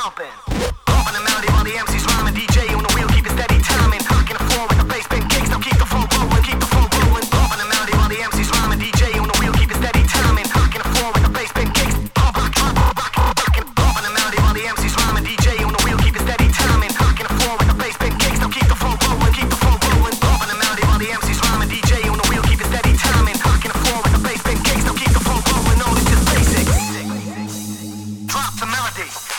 pumping. Pumping the melody while the MC's rhyming. DJ on the wheel, keep it steady timing. Rocking the floor with the bass band kicks. Now keep the flow rolling, keep the flow rolling. Pumping the melody while the MC's rhyming. DJ on the wheel, keep it steady timing. Rocking the floor with the bass band kicks. Pumping the melody while the MC's rhyming. DJ on the wheel, keep it steady timing. Rocking the floor with the bass band kicks. Now keep the flow rolling, keep the flow rolling. Pumping the melody while the MC's rhyming. DJ on the wheel, keep it steady timing. Rocking the floor with the bass band kicks. Now keep the flow rolling. No, it's just basics. Drop the melody.